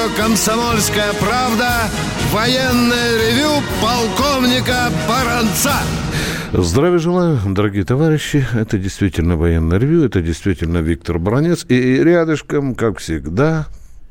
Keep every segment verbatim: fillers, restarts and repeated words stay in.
«Комсомольская правда». Военное ревю полковника Баранца. Здравия желаю, дорогие товарищи. Это действительно военное ревю, это действительно Виктор Баранец. И рядышком, как всегда,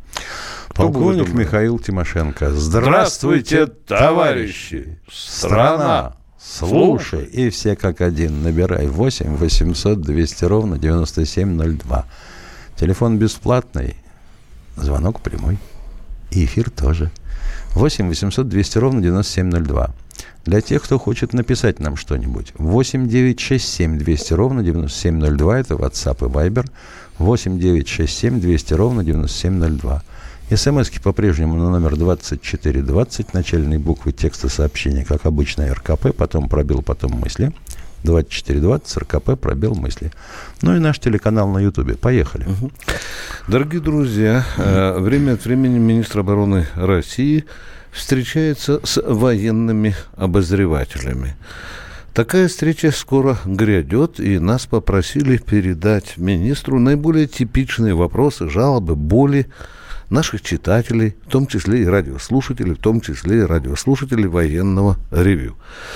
полковник Михаил Тимошенко. Здравствуйте, товарищи! Страна! Слушай, и все как один. Набирай восемь восемьсот двести ровно девяносто семь ноль два. Телефон бесплатный, звонок прямой. И эфир тоже. восемь восемьсот двести ровно девяносто семь ноль два. Для тех, кто хочет написать нам что-нибудь, восемь девятьсот шестьдесят семь двести ровно девяносто семь ноль два. Это WhatsApp и Viber. восемь девятьсот шестьдесят семь двести ровно девяносто семь ноль два. СМСки по-прежнему на номер двадцать четыре двадцать. Начальные буквы текста сообщения, как обычно, РКП, потом пробел, потом мысли. двадцать четыре двадцать, РКП, пробел, мысли. Ну и наш телеканал на Ютубе. Поехали. Угу. Дорогие друзья, э, время от времени министр обороны России встречается с военными обозревателями. Такая встреча скоро грядет, и нас попросили передать министру наиболее типичные вопросы, жалобы, боли наших читателей, в том числе и радиослушателей, в том числе и радиослушателей военного ревью.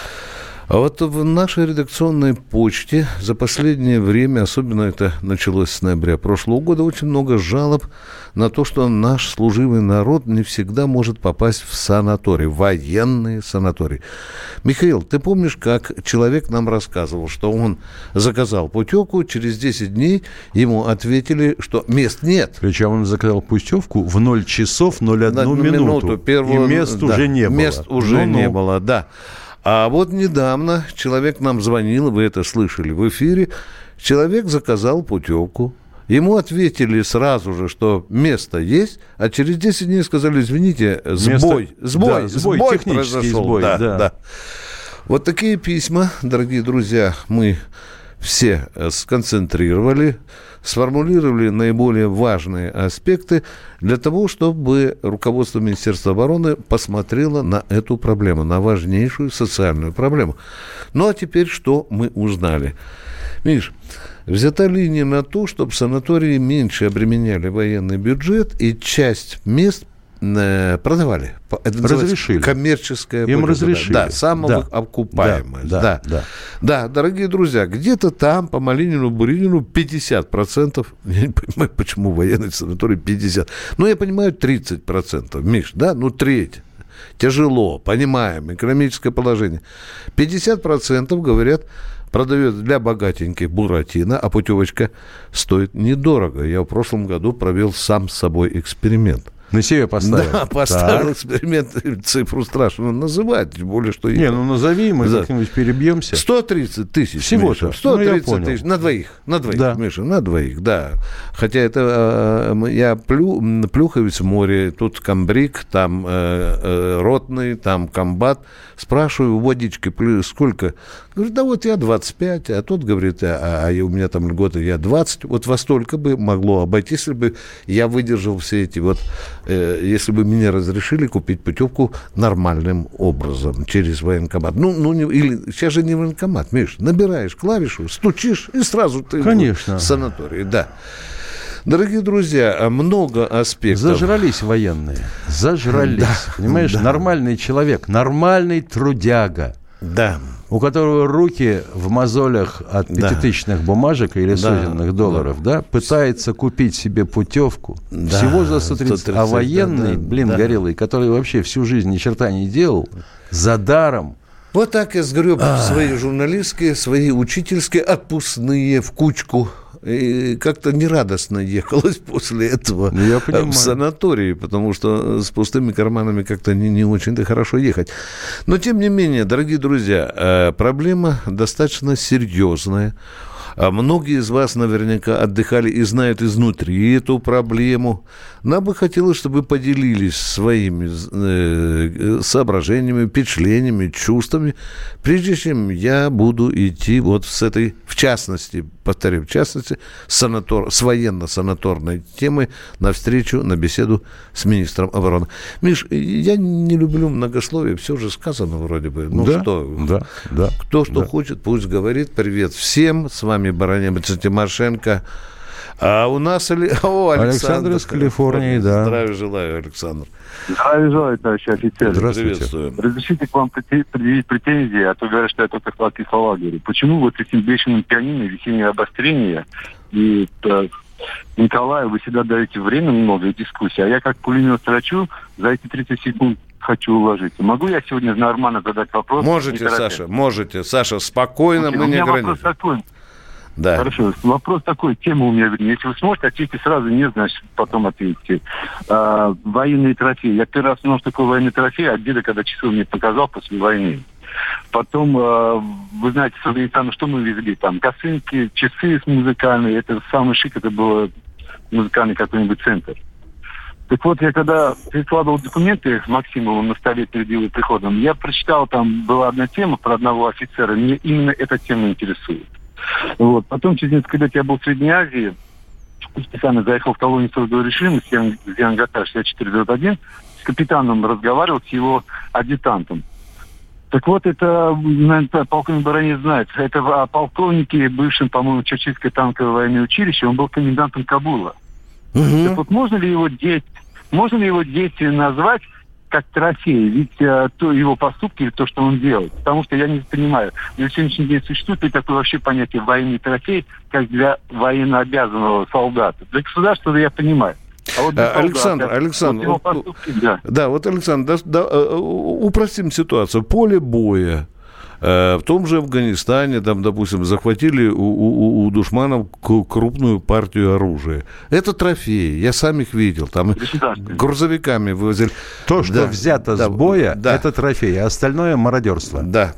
А вот в нашей редакционной почте за последнее время, особенно это началось с ноября прошлого года, очень много жалоб на то, что наш служивый народ не всегда может попасть в санаторий, военные санатории. Михаил, ты помнишь, как человек нам рассказывал, что он заказал путевку, через десять дней ему ответили, что мест нет. Причем он заказал путевку в ноль часов ноль одну минуту, минуту первого, и мест да, уже не было. Мест уже ну, не ну. было, да. А вот недавно человек нам звонил, вы это слышали в эфире, человек заказал путевку, ему ответили сразу же, что место есть, а через десять дней сказали, извините, сбой, место... сбой, да, сбой, сбой произошел. Сбой, да, да. Да. Вот такие письма, дорогие друзья, мы все сконцентрировали, сформулировали наиболее важные аспекты для того, чтобы руководство Министерства обороны посмотрело на эту проблему, на важнейшую социальную проблему. Ну, а теперь что мы узнали? Миш, взята линия на то, чтобы санатории меньше обременяли военный бюджет и часть мест продавали. Это разрешили. Коммерческое. Им разрешили. Да, самоокупаемое. Да, да, да, да. Да, дорогие друзья, где-то там по Малинину, Буринину пятьдесят процентов. Я не понимаю, почему военный санаторий пятьдесят процентов. Ну, я понимаю, тридцать процентов. Миш, да? Ну, треть. Тяжело, понимаем, экономическое положение. пятьдесят процентов, говорят, продает для богатеньких Буратино, а путевочка стоит недорого. Я в прошлом году провел сам с собой эксперимент. На себе поставил. Да, поставил так. Эксперимент, цифру страшно называть, тем более, что... Не, ну назови, мы да. как-нибудь перебьемся. сто тридцать тысяч, всего-то. сто тридцать ну, тысяч, на двоих, на двоих, да. Миша, на двоих, да. Хотя это э, я плю, плюхаюсь в море, тут комбриг, там э, э, ротный, там комбат. Спрашиваю, водички сколько? Говорит, да вот я двадцать пять, а тот говорит, а, а у меня там льгота, я двадцать. Вот во столько бы могло обойтись, если бы я выдержал все эти вот... если бы мне разрешили купить путевку нормальным образом через военкомат. Ну, ну не, или сейчас же не военкомат, Миш, набираешь клавишу, стучишь, и сразу ты Конечно. в санатории. Да. Дорогие друзья, много аспектов. Зажрались военные, зажрались. Да. Понимаешь, да. Нормальный человек, нормальный трудяга. Да. У которого руки в мозолях от пятитысячных да. бумажек или сотенных да. долларов, да. да, пытается купить себе путевку да. всего за сто тридцать, сто тридцать, а военный, да, да, блин, да. горелый, который вообще всю жизнь ни черта не делал, за даром. Вот так я сгреб А-а-а. свои журналистские, свои учительские отпускные в кучку. И как-то нерадостно ехалось после этого Я в санатории, потому что с пустыми карманами как-то не, не очень-то хорошо ехать. Но, тем не менее, дорогие друзья, проблема достаточно серьезная. Многие из вас наверняка отдыхали и знают изнутри эту проблему. Нам бы хотелось, чтобы вы поделились своими э, соображениями, впечатлениями, чувствами, прежде чем я буду идти вот с этой, в частности, повторю, в частности, санатор, с военно-санаторной темой навстречу, на беседу с министром обороны. Миш, я не люблю многословие, все же сказано вроде бы. Ну да, что, да, да, кто что да. хочет, пусть говорит. Привет всем, с вами Баранец Тимошенко. А у нас... О, Александр, Александр из Калифорнии, да. Здравия желаю, Александр. Здравия желаю, товарищи офицеры. Здравствуйте. Разрешите к вам предъявить претензии, а то говорят, что я только сладкие слова говорю. Почему вот этим бешеным пианино, весеннее обострение и э, Николаю вы всегда даете время много и дискуссий, а я как пулемет строчу, за эти тридцать секунд хочу уложиться. Могу я сегодня нормально задать вопрос? Можете, Саша, можете. Саша, спокойно, Окей, мы не ограничим. Такой. Да. Хорошо, вопрос такой, тема у меня, вернее, если вы сможете ответить сразу, не значит, потом ответите. А, военные трофеи. Я первый раз узнал, что такое военный трофей, от деда, когда часы мне показал после войны. Потом, а, вы знаете, с Афганистана что мы везли? Там косынки, часы музыкальные, это самый шик, это был музыкальный какой-нибудь центр. Так вот, я когда прикладывал документы Максимову на столе перед его приходом, я прочитал, там была одна тема про одного офицера, мне именно эта тема интересует. Вот. Потом, через несколько лет я был в Средней Азии, специально заехал в колонию сорок режима, Зиангатар шестьдесят четыре один, с капитаном разговаривал, с его адъютантом. Так вот, это, наверное, полковник Баранец знает, это о полковнике, бывшем, по-моему, Черчилльское танковое военное училище, он был комендантом Кабула. Угу. Так вот, можно ли его действие, можно ли его действие назвать как трофей, ведь э, то его поступки или то, что он делает. Потому что я не понимаю, на сегодняшний день существует ли такое вообще понятие военный трофей, как для военнообязанного солдата. Для государства я понимаю. А вот а, Александр, солдата, Александр, вот поступки, да. да, вот, Александр, да, да, упростим ситуацию. Поле боя. В том же Афганистане, там, допустим, захватили у, у, у душманов крупную партию оружия. Это трофеи, я сам их видел. Там грузовиками вывозили. То, что да, взято да, с боя, да. это трофеи, а остальное мародерство. Да,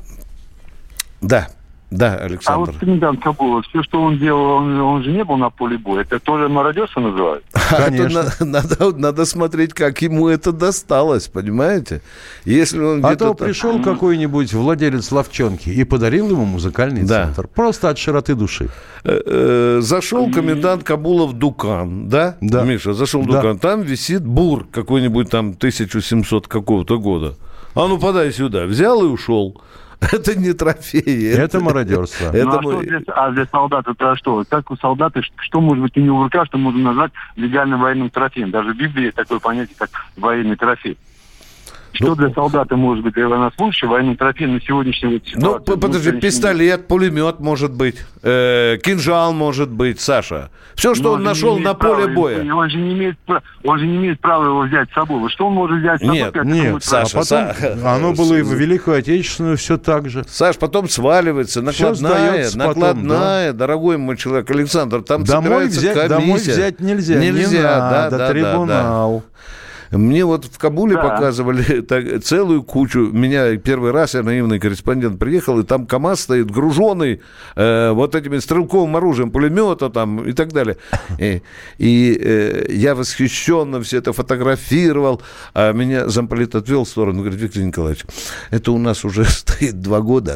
да. Да, Александр. А вот комендант Кабула, все, что он делал, он, он же не был на поле боя. Это тоже мародерство называют? Конечно. Надо, надо смотреть, как ему это досталось, понимаете? Если он а то пришел так... какой-нибудь владелец ловчонки и подарил ему музыкальный да. центр. Просто от широты души. Зашел комендант Кабула в Дукан, да? Да. Миша, зашел в Дукан. Да. Там висит бур какой-нибудь там тысяча семьсот какого-то года. А ну подай сюда. Взял и ушел. Это не трофеи. Это, это мародерство. Это... Ну, а, что для, а для солдата это что? Как у солдата, что может быть у него в руках, что можно назвать легальным военным трофеем? Даже в Библии есть такое понятие, как военный трофей. Что ну, для солдата может быть для военнослужащего военным трофеем на сегодняшний вот ситуацию? Ну, подожди, ну, пистолет, пулемет может быть, э, кинжал может быть, Саша. Все, что он, он нашел на поле права, боя. Он же, не имеет, он же не имеет права его взять с собой. Что он может взять с собой? Нет, нет, Саша. А потом, оно было и в Великую Отечественную все так же. Саш, потом сваливается, накладная, накладная, потом, да. Дорогой мой человек Александр, там домой собирается взять, комиссия. Домой взять нельзя, нельзя, не да, надо, да, трибунал. Да, да. Мне вот в Кабуле да. показывали так, целую кучу. Меня первый раз, я наивный корреспондент, приехал, и там КАМАЗ стоит груженный э, вот этими стрелковым оружием, пулемета там и так далее. И, и э, я восхищенно все это фотографировал, а меня замполит отвел в сторону, говорит: Виктор Николаевич, это у нас уже стоит два года.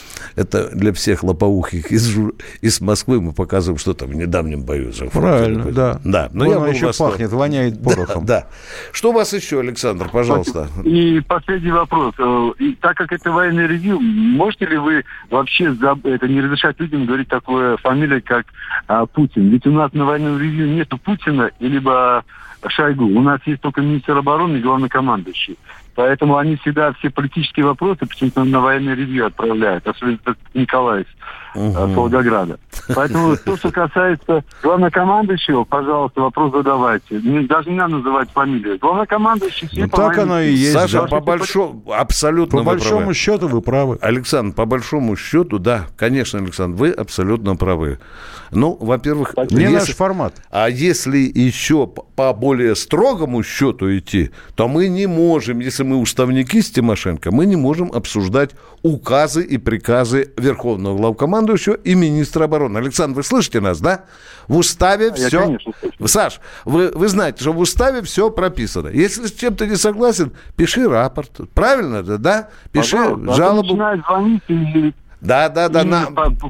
Это для всех лопоухих из, из Москвы мы показываем, что там в недавнем бою. Правильно, да. Да, но Вон я он еще пахнет, воняет порохом. Да, да. Что у вас еще, Александр, пожалуйста? И последний вопрос. И так как это военный ревью, можете ли вы вообще это не разрешать людям говорить такое фамилия, как а, Путин? Ведь у нас на военном ревью нету Путина, либо Шойгу. У нас есть только министр обороны и главнокомандующий. Поэтому они всегда все политические вопросы почему-то на военное ревью отправляют, особенно Николай из uh-huh. Волгограда. Поэтому то, что касается главнокомандующего, пожалуйста, вопрос задавайте. Даже не надо называть фамилию. Главнокомандующий... Ну, так оно и есть. Саша, да. по большому... Абсолютно По большому правы. счету вы правы. Александр, по большому счету, да, конечно, Александр, вы абсолютно правы. Ну, во-первых... Не если... наш формат. А если еще по более строгому счету идти, то мы не можем, если мы уставники с Тимошенко, мы не можем обсуждать указы и приказы Верховного главкомандующего и министра обороны. Александр, вы слышите нас, да? В уставе Я, все... Конечно, Саш, вы, вы знаете, что в уставе все прописано. Если с чем-то не согласен, пиши рапорт. Правильно, да? Пиши Пожалуйста, жалобу. Начинает звонить и... Да, да, да. На...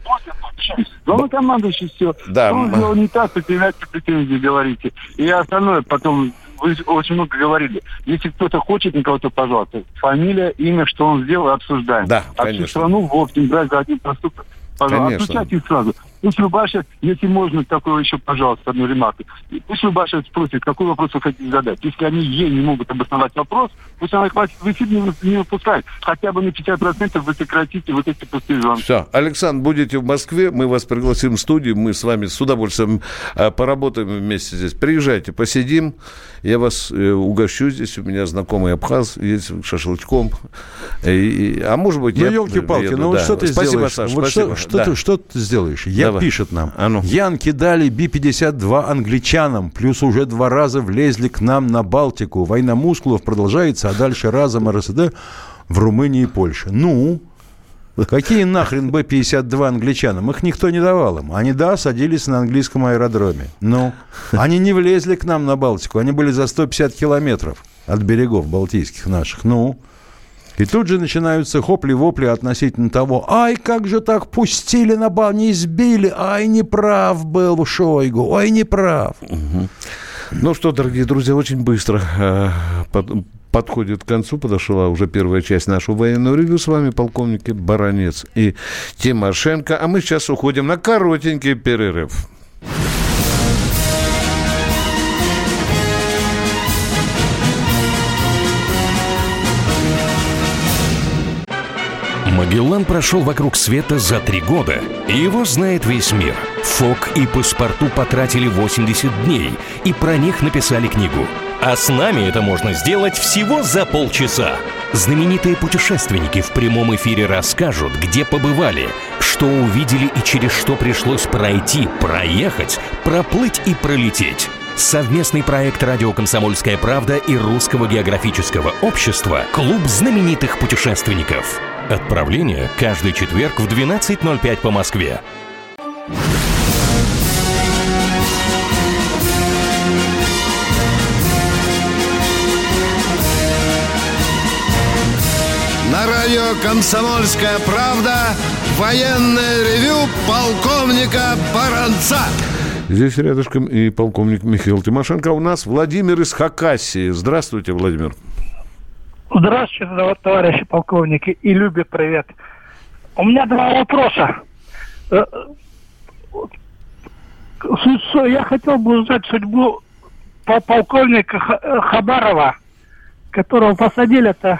Главнокомандующий все. Да. Он сделал не так, предъявляйте претензии, говорите. И остальное потом... Вы очень много говорили. Если кто-то хочет на кого-то, пожалуйста, фамилия, имя, что он сделал, обсуждаем. Да, а конечно. всю страну в общем брать за один проступок. Пожалуйста, отключайте их сразу. Пусть Любаша, если можно, такое еще, пожалуйста, одну ремарку. Пусть Любаша спросит, какой вопрос вы хотите задать. Если они ей не могут обосновать вопрос, пусть она хватит в эфир не, не выпускает. Хотя бы на пятьдесят процентов вы сократите вот эти пустые звонки. Все. Александр, будете в Москве, мы вас пригласим в студию, мы с вами с удовольствием э, поработаем вместе здесь. Приезжайте, посидим, я вас э, угощу здесь, у меня знакомый абхаз, есть шашлычком. И, и, а может быть, ну, я елки-палки, еду, ну вот да. что ты Спасибо, сделаешь? Саша, вот спасибо. Что, Да. что, ты, что ты сделаешь? Я Давай. Пишет нам. А ну. Янки дали Би пятьдесят два англичанам, плюс уже два раза влезли к нам на Балтику. Война мускулов продолжается, а дальше разом РСД в Румынии и Польше. Ну, какие нахрен Бэ пятьдесят два англичанам? Их никто не давал им. Они, да, садились на английском аэродроме. Ну, они не влезли к нам на Балтику. Они были за сто пятьдесят километров от берегов балтийских наших. Ну, и тут же начинаются хопли-вопли относительно того, ай, как же так пустили на бал, не избили, ай, неправ был Шойгу, ой, неправ. Угу. Ну что, дорогие друзья, очень быстро э, под, подходит к концу, подошла уже первая часть нашего военного ревью. С вами полковники Баранец и Тимошенко, а мы сейчас уходим на коротенький перерыв. Магеллан прошел вокруг света за три года, и его знает весь мир. Фок и Паспарту потратили восемьдесят дней, и про них написали книгу. А с нами это можно сделать всего за полчаса. Знаменитые путешественники в прямом эфире расскажут, где побывали, что увидели и через что пришлось пройти, проехать, проплыть и пролететь. Совместный проект «Радио Комсомольская правда» и Русского географического общества «Клуб знаменитых путешественников». Отправление каждый четверг в двенадцать ноль пять по Москве. На радио «Комсомольская правда» военное ревю полковника Баранца. Здесь рядышком и полковник Михаил Тимошенко. А у нас Владимир из Хакасии. Здравствуйте, Владимир. Здравствуйте, товарищи полковники, и Любе привет. У меня два вопроса. Я хотел бы узнать судьбу полковника Хабарова, которого посадили-то.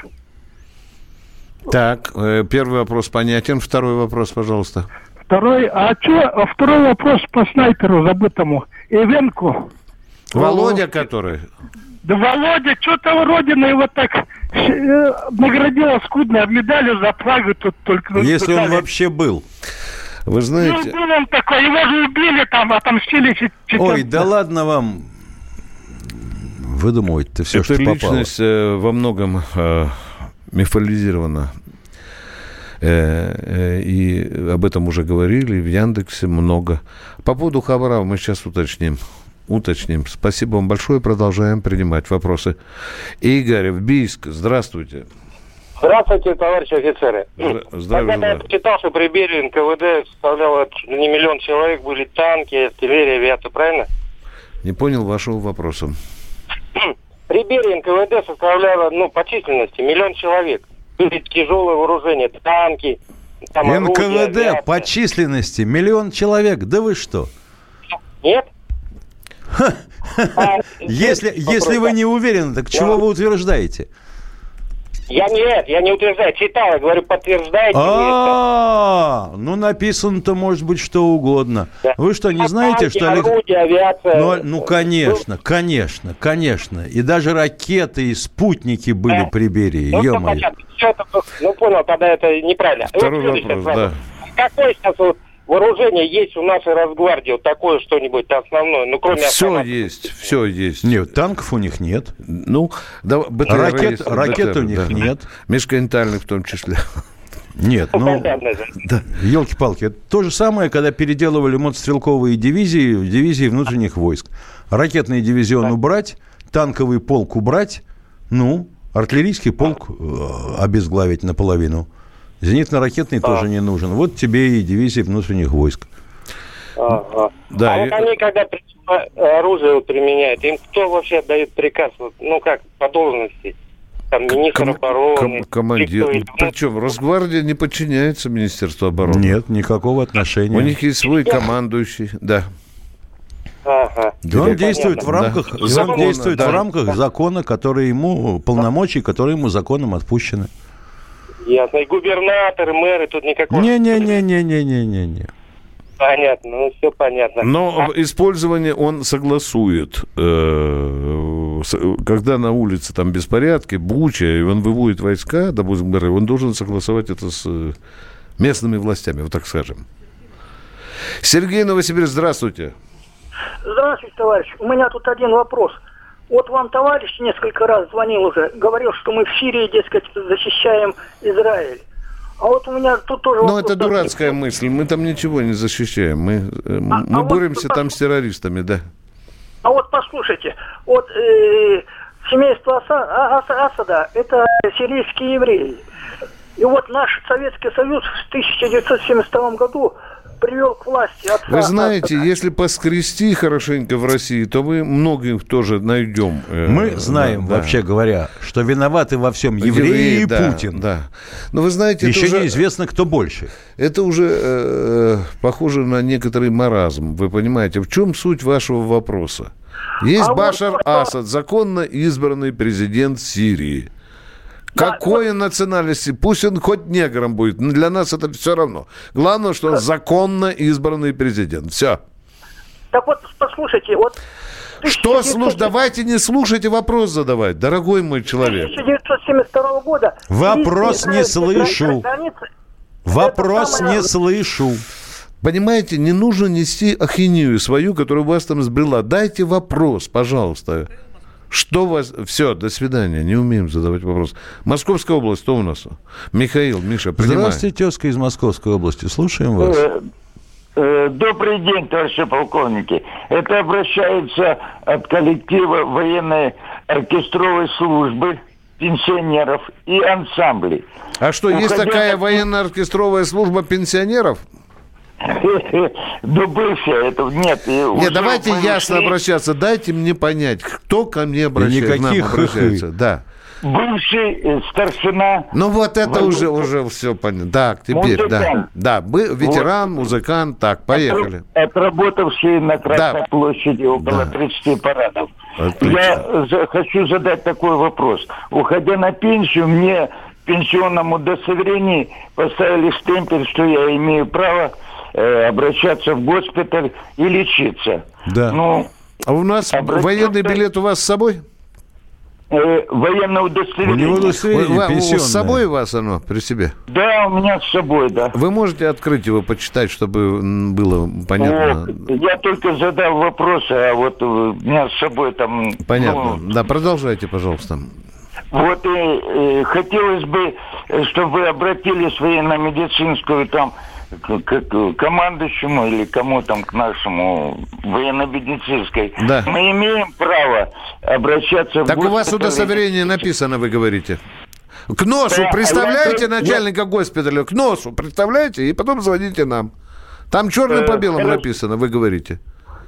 Так, первый вопрос понятен. Второй вопрос, пожалуйста. Второй, а что, второй вопрос по снайперу забытому. Ивенку. Володя, который... Да Володя, что-то Родина его так э, наградила скудно, а медалью за флагу тут только... Если он вообще был. Вы знаете... Ну, был он такой, его же убили там, отомстили. Ой, да ладно вам выдумывать-то все, что попало. Эта личность э, во многом э, мифологизирована. Э, э, и об этом уже говорили в Яндексе много. По поводу Хабарова мы сейчас уточним. Уточним. Спасибо вам большое. Продолжаем принимать вопросы. Игорь в Бийск. Здравствуйте. Здравствуйте, товарищи офицеры. Здравия Когда я почитал, что при Берии эн ка вэ дэ составляло не миллион человек, были танки, артиллерия, авиация, правильно? Не понял вашего вопроса. При Берии эн ка вэ дэ составляло, ну, по численности миллион человек. Были тяжелое вооружение, танки, там эн ка вэ дэ орудия, по численности миллион человек. Да вы что? Нет? А, если, если вы не уверены, так чего вы утверждаете? Я нет, я не утверждаю, читал, я говорю, подтверждаете. А, ну написано-то может быть что угодно. Вы что, не знаете, что... Орудия, авиация. Ну, конечно, конечно, конечно. И даже ракеты и спутники были при Берии, ё-моё. Ну, понял, тогда это неправильно. Второй вопрос, да. Какой сейчас вооружение есть у нашей Росгвардии, вот такое что-нибудь основное, ну, кроме... Все автоматов. есть, все есть. Нет, танков у них нет. Ну, да, БТР ракет, есть, ракет БТР, у них да. нет. Межконтинентальных в том числе. Нет, ну, да, елки-палки. Это то же самое, когда переделывали мотострелковые дивизии в дивизии внутренних войск. Ракетный дивизион убрать, танковый полк убрать, ну, артиллерийский полк обезглавить наполовину. Зенитно-ракетный а. тоже не нужен. Вот тебе и дивизия внутренних войск. Ага. Да, а и... вот они, когда оружие применяют, им кто вообще отдает приказ? Ну как, по должности? там министр Ком- обороны. Ком- командир. Причем Росгвардия не подчиняется Министерству обороны. Нет, никакого отношения. У них есть свой командующий, да. Ага. И он действует, в рамках, да. закона, он действует да. в рамках закона, который ему, полномочий, которые ему законом отпущены. Ясно. И губернаторы, мэры тут никакого... Не-не-не-не-не-не-не. Понятно, ну все понятно. Но а... использование он согласует. Когда на улице там беспорядки, буча, и он выводит войска, допустим, он должен согласовать это с местными властями, вот так скажем. Сергей, Новосибирск, здравствуйте. Здравствуйте, товарищ. У меня тут один вопрос. Вот вам товарищ несколько раз звонил уже, говорил, что мы в Сирии, дескать, защищаем Израиль. А вот у меня тут тоже... Ну, это дурацкая мысль. Мы там ничего не защищаем. Мы, а, мы а боремся вот, там с террористами, да. А вот послушайте, вот э, семейство Аса, Аса, Асада, это сирийские евреи. И вот наш Советский Союз в тысяча девятьсот семьдесят втором году привел к власти отца. Вы знаете, Асада. Если поскрести хорошенько в России, то мы многих тоже найдем. Мы знаем, да, вообще говоря, что виноваты во всем евреи, евреи и да, Путин. Да. Но вы знаете, еще это уже, неизвестно, кто больше. Это уже э, похоже на некоторый маразм. Вы понимаете, в чем суть вашего вопроса? Есть а Башар вот, Асад, законно избранный президент Сирии. Какой да, национальности? Пусть он хоть негром будет. Но для нас это все равно. Главное, что он законно избранный президент. Все. Так вот, послушайте, вот... Что слушай? Давайте не слушайте, вопрос задавать, дорогой мой человек. тысяча девятьсот семьдесят второго года... Вопрос не слышу. Вопрос не слышу. Понимаете, не нужно нести ахинею свою, которая у вас там сбрела. Дайте вопрос, пожалуйста. Что вас... Все, до свидания. Не умеем задавать вопрос. Московская область, что у нас? Михаил, Миша, принимай. Здравствуйте, тезка из Московской области. Слушаем вас. Добрый день, товарищи полковники. Это обращается от коллектива военной оркестровой службы, пенсионеров и ансамблей. А что, есть Уходя... такая военно-оркестровая служба пенсионеров? Да бывшая, это нет. Нет, давайте ясно обращаться. Дайте мне понять, кто ко мне обращается. Никаких обращается. Да. Бывший старшина. Ну вот это уже, уже все понятно. Так, теперь, музыкант. Да. Да, ветеран, вот. Музыкант. Так, поехали. Отработавший на Красной да. площади около да. тридцати парадов. Отлично. Я хочу задать такой вопрос. Уходя на пенсию, мне в пенсионном удостоверении поставили штемпель, что я имею право э, обращаться в госпиталь и лечиться. Да. Ну, а у нас обращаться... военный билет у вас с собой? Э, военное удостоверение. У него удостоверение пенсионное. С собой у вас оно при себе? Да, у меня с собой, да. Вы можете открыть его, почитать, чтобы было понятно? Вот. Я только задал вопросы, а вот у меня с собой там... Понятно. Ну... Да, продолжайте, пожалуйста. Вот и, и хотелось бы, чтобы вы обратились в военно-медицинскую там к, к командующему или кому там, к нашему военно-медицинской. Да. Мы имеем право обращаться в Так госпиталь... у вас удостоверение написано, вы говорите. К носу да, представляете а я... начальника госпиталя? К носу представляете? И потом звоните нам. Там черным по белому э, написано, вы говорите.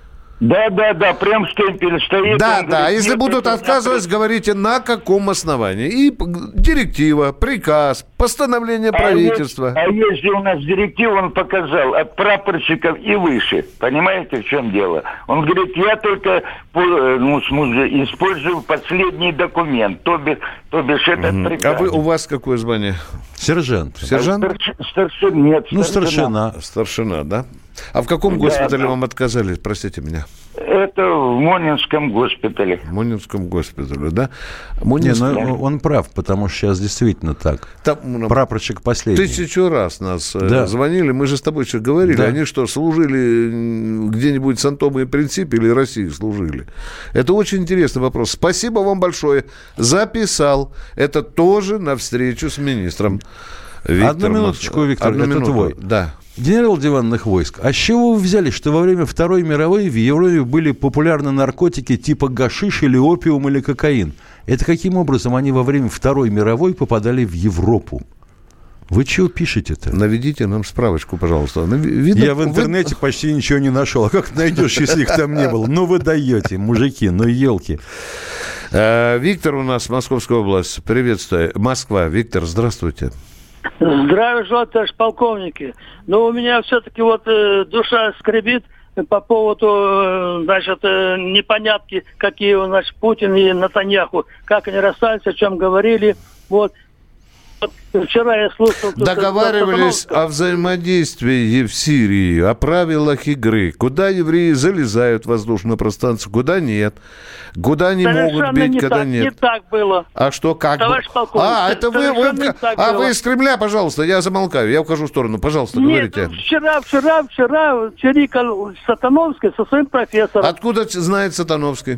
Да, да, да, прям штемпель стоит. Да, да, говорит, если будут отказывать, говорите, на каком основании. И директива, приказ, постановление а правительства. Есть, а если у нас директива, он показал, от прапорщиков и выше. Понимаете, в чем дело? Он говорит, я только ну, использую последний документ, то бишь, то бишь этот mm-hmm. приказ. А вы, у вас какое звание? Сержант. Сержант? Старш, старшин, нет, ну, старшина. Старшина, да? А в каком да, госпитале да. вам отказали, простите меня? Это в Монинском госпитале. В Монинском госпитале, да? Монинск... Не, ну, он прав, потому что сейчас действительно так. Там, ну, прапорщик последний. Тысячу раз нас да. звонили, мы же с тобой еще говорили. Да. Они что, служили где-нибудь с Антомой и Принципе или России служили? Это очень интересный вопрос. Спасибо вам большое. Записал. Это тоже на встречу с министром. Виктор Одну минуточку, Мос... Виктор, Одну это минуту. Твой. Да. Генерал диванных войск, а с чего вы взяли, что во время Второй мировой в Европе были популярны наркотики типа гашиш или опиум или кокаин? Это каким образом они во время Второй мировой попадали в Европу? Вы чего пишете-то? Наведите нам справочку, пожалуйста. Видно, Я в интернете вы... почти ничего не нашел. А как найдешь, если их там не было? Ну вы даете, мужики, ну елки. Виктор у нас, Московская область. Приветствую. Москва. Виктор, здравствуйте. Здравия желаю, товарищ полковники. Но у меня все-таки вот э, душа скребит по поводу, э, значит, э, непонятки, какие у нас Путин и Нетаньяху, как они расстались, о чем говорили. Вот. Вчера я слушал... Договаривались о взаимодействии в Сирии, о правилах игры. Куда евреи залезают в воздушное пространство, куда нет. Куда они совершенно могут бить, не когда так, нет. Не так было. А что, как Товарищ бы? полковник, А, это вы, вы, а было. вы из Кремля, пожалуйста, я замолкаю, я ухожу в сторону. Пожалуйста, нет, говорите. вчера, вчера, вчера чирикал Сатановский со своим профессором. Откуда знает Сатановский?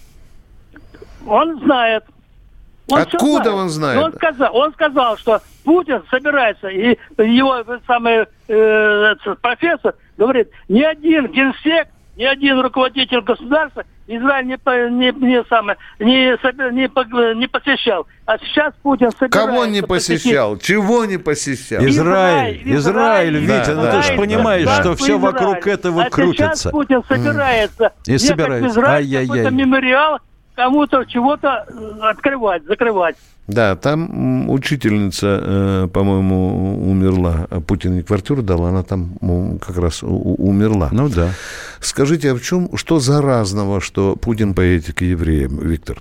Он знает. Он Откуда он знает? Он сказал, он сказал, что Путин собирается, и его самый э, профессор говорит, ни один генсек, ни один руководитель государства Израиль не, не, не, самое, не, не, не посещал. А сейчас Путин собирается... Кого не посещал? посетить... Чего не посещал? Израиль, Израиль, Израиль Витя, да, ну да, ты же понимаешь, да, что все Израиль. вокруг этого а крутится. Сейчас Путин собирается mm. и собирается. в Израиль какой-то мемориал кому-то чего-то открывать, закрывать. Да, там учительница, э, по-моему, умерла. Путин ей квартиру дал, она там ну, как раз у- умерла. Ну да. Скажите, а в чем, что заразного, что Путин поедет к евреям, Виктор?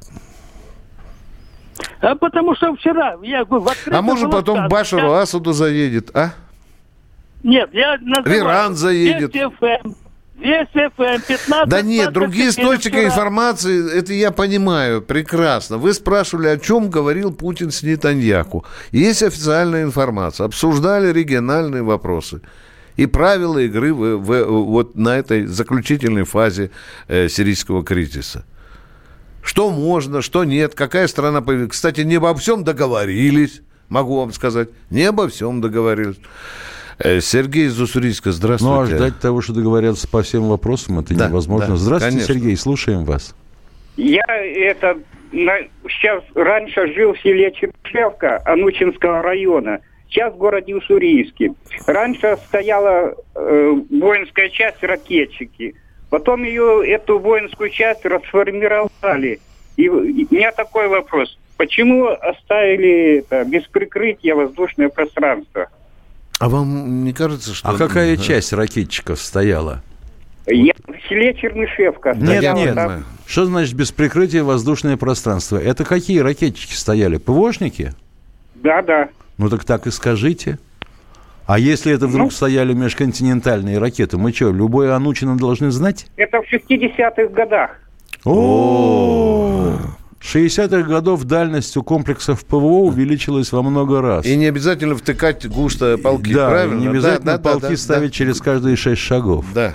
А потому что вчера... Я, в а может потом сказано, Башару я... Асаду заедет, а? Нет, я называю... В Иран заедет. Весь эф эм пятнадцать... Да нет, другие источники информации, это я понимаю прекрасно. Вы спрашивали, о чем говорил Путин с Нетаньяху. Есть официальная информация. Обсуждали региональные вопросы. И правила игры в, в, вот на этой заключительной фазе э, сирийского кризиса. Что можно, что нет, какая страна появилась. Кстати, не обо всем договорились, могу вам сказать. Не обо всем договорились. Сергей из Уссурийска, здравствуйте. Ну, а ждать того, что договорятся по всем вопросам, это да, невозможно. Да, здравствуйте, конечно. Сергей, слушаем вас. Я это на, сейчас раньше жил в селе Чершевка Анучинского района, сейчас в городе Уссурийске. Раньше стояла э, воинская часть ракетчики. Потом ее, эту воинскую часть расформировали. И, и у меня такой вопрос. Почему оставили это, без прикрытия воздушное пространство? А вам не кажется, что... А какая часть ракетчиков стояла? Я в селе Чернышевка. Нет, да, нет. Там... Что значит без прикрытия воздушное пространство? Это какие ракетчики стояли? ПВОшники? Да, да. Ну так так и скажите. А если это вдруг ну, стояли межконтинентальные ракеты, мы что, любое Анучино должны знать? Это в шестидесятых годах. О-о-о! шестидесятых годов дальность у комплексов ПВО увеличилась во много раз. И не обязательно втыкать густо полки, да, правильно? не обязательно да, полки да, да, ставить да. через каждые шесть шагов. Да.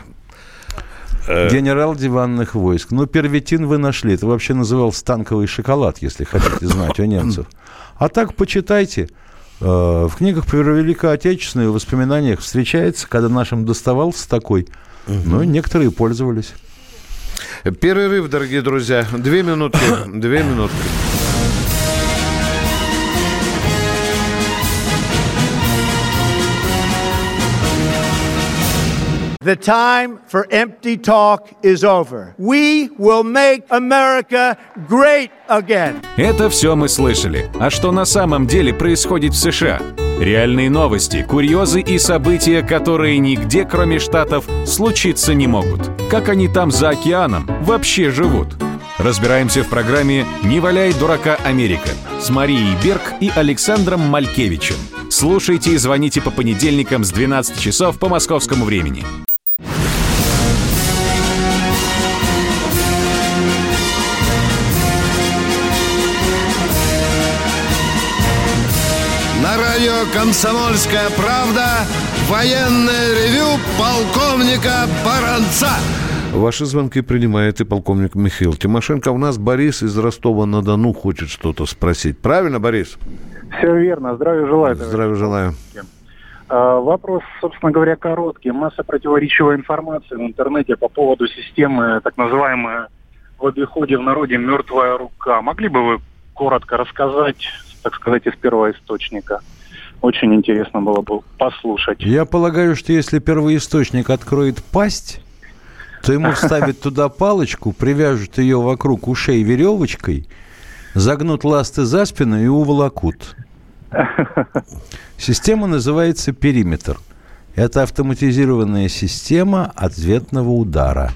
Генерал диванных войск. Ну, первитин вы нашли. Это вообще назывался танковый шоколад, если хотите знать, у немцев. А так, почитайте. В книгах про Великую Отечественную, в воспоминаниях встречается, когда нашим доставался такой. Ну, некоторые пользовались. Перерыв, дорогие друзья. Две минутки. Две минутки. The time for empty talk is over. We will make America great again. Это все мы слышали. А что на самом деле происходит в США? Реальные новости, курьезы и события, которые нигде, кроме Штатов, случиться не могут. Как они там за океаном вообще живут? Разбираемся в программе «Не валяй дурака, Америка» с Марией Берг и Александром Малькевичем. Слушайте и звоните по понедельникам с двенадцати часов по московскому времени. На радио «Комсомольская правда» военное ревю полковника Баранца. Ваши звонки принимает и полковник Михаил Тимошенко. У нас Борис из Ростова-на-Дону хочет что-то спросить. Правильно, Борис? Все верно. Здравия желаю. Здравия желаю. А, вопрос, собственно говоря, короткий. Масса противоречивой информации в интернете по поводу системы, так называемой в обиходе в народе «мертвая рука». Могли бы вы коротко рассказать, так сказать, из первого источника? Очень интересно было бы послушать. Я полагаю, что если первоисточник откроет пасть, то ему вставят туда палочку, привяжут ее вокруг ушей веревочкой, загнут ласты за спину и уволокут. Система называется «Периметр». Это автоматизированная система ответного удара.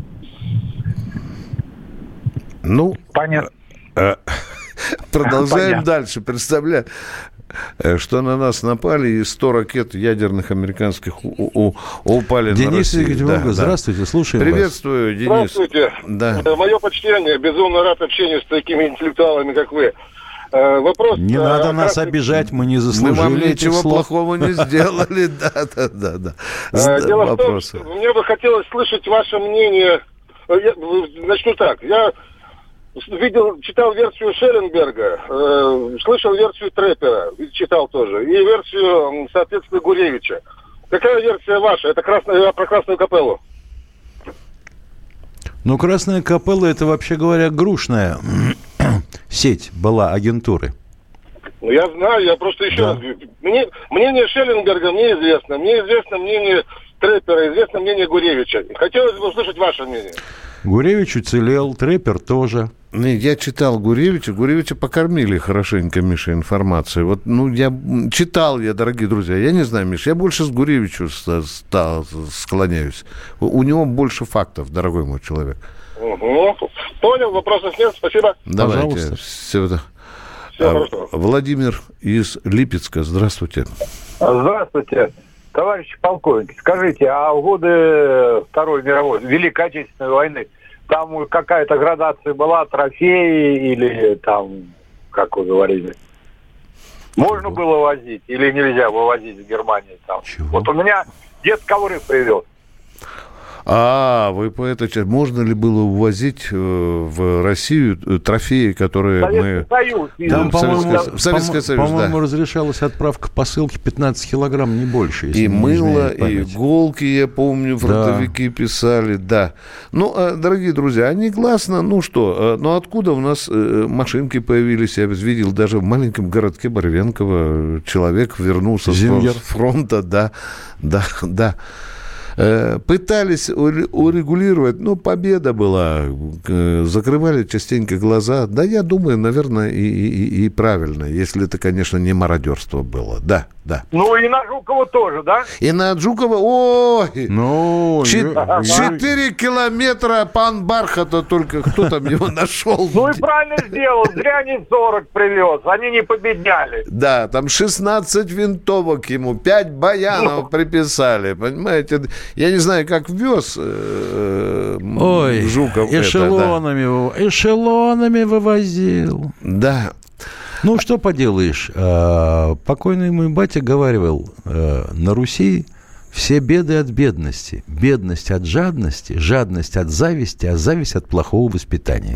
Ну, понятно. Продолжаем Понятно. дальше. Представляю, что на нас напали, и сто ракет ядерных американских у- у- упали Денис на Россию. Игоревич Волгов, здравствуйте, слушаем Приветствую, вас. Денис. Здравствуйте. Да. Мое почтение. Безумно рад общению с такими интеллектуалами, как вы. Э, Вопрос... Не э, надо как нас раз- обижать, мы не Мы заслужили вам этих ничего слов. плохого не сделали. Да, да, да, да. Э, Дело в том, Вопросы. что мне бы хотелось слышать ваше мнение. Э, я- Начну так. Я видел, читал версию Шелленберга, э, слышал версию Трепера, читал тоже, и версию, соответственно, Гуревича. Какая версия ваша? Это красная, про Красную Капеллу. Ну, Красная Капелла, это, вообще говоря, грушная сеть была агентуры. Ну, я знаю, я просто еще Да. раз говорю. Мне, мнение Шелленберга мне известно, мне известно мнение Трепера, известно мнение Гуревича. Хотелось бы услышать ваше мнение. Гуревич уцелел, Трепер тоже. Не, Я читал Гуревича. Гуревича покормили хорошенько, Миша, информацией. Вот, ну, я м, читал я, дорогие друзья. Я не знаю, Миша, я больше с Гуревичу с- стал, склоняюсь. У, у него больше фактов, дорогой мой человек. Угу. Понял, вопросов нет, спасибо. Давайте. Пожалуйста. Всего да. Всего А, хорошего. Владимир из Липецка. Здравствуйте. Здравствуйте, товарищи полковники. Скажите, а в годы Второй мировой, Великой Отечественной войны, там какая-то градация была, трофеи или там, как вы говорили, можно было возить или нельзя вывозить в Германию? Там? Вот у меня дед ковры привез. А, вы по этой части. Можно ли было увозить э, в Россию э, трофеи, которые Советский мы... Союз. Там, в Советский, по-моему, в Советский по- Союз, по-моему, да. разрешалась отправка посылки пятнадцать килограмм, не больше. если И мне не мыло, изменяет и память. иголки, я помню, фронтовики писали, да. Ну, э, дорогие друзья, а негласно, ну что, э, ну откуда у нас э, машинки появились? Я видел даже в маленьком городке Барвенково, э, человек вернулся с фрон- Зингер. с фронта, да, да, да. Э, Пытались уре- урегулировать, но победа была, э, закрывали частенько глаза. Да, я думаю, наверное, и, и- и правильно, если это, конечно, не мародерство было. Да, да. Ну и на Жукова тоже, да? И на Джукова, ой, Ну, чет- Ю- четыре километра пан Бархата только, кто там его нашел? Ну и правильно сделал, зря не сорок привез, они не победняли. Да, там шестнадцать винтовок ему, пять баянов приписали, понимаете? Я не знаю, как вез э, Ой, Жуков это, да. эшелонами, выво- эшелонами вывозил. Да. Ну, что поделаешь, э, покойный мой батя говаривал, э, на Руси все беды от бедности, бедность от жадности, жадность от зависти, а зависть от плохого воспитания.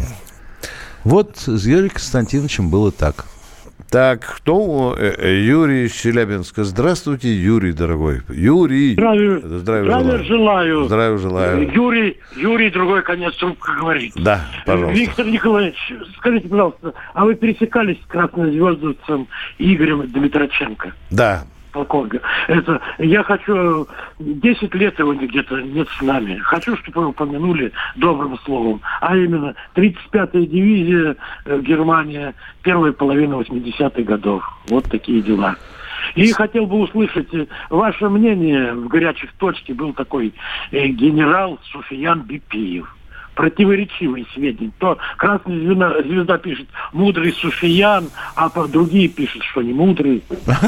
Вот с Юрием Константиновичем было так. Так, кто? Э, э, Юрий из Челябинска. Здравствуйте, Юрий, дорогой. Юрий. Здравия, Здравия здравия желаю. желаю. Здравия желаю. Юрий, Юрий, другой конец трубка говорит. Да, пожалуйста. Виктор Николаевич, скажите, пожалуйста, а вы пересекались с краснозвездовцем Игорем Дмитроченко? Да. Полковник. Это, я хочу, десять лет его где-то нет с нами. Хочу, чтобы вы упомянули добрым словом. А именно, тридцать пятая дивизия, э, Германия, первая половина восьмидесятых годов. Вот такие дела. И хотел бы услышать э, ваше мнение. В горячей точке был такой э, генерал Суфиян Бипиев. Противоречивые сведения. То Красная звезда, звезда пишет «мудрый Суфиян», а по- другие пишут, что не мудрый.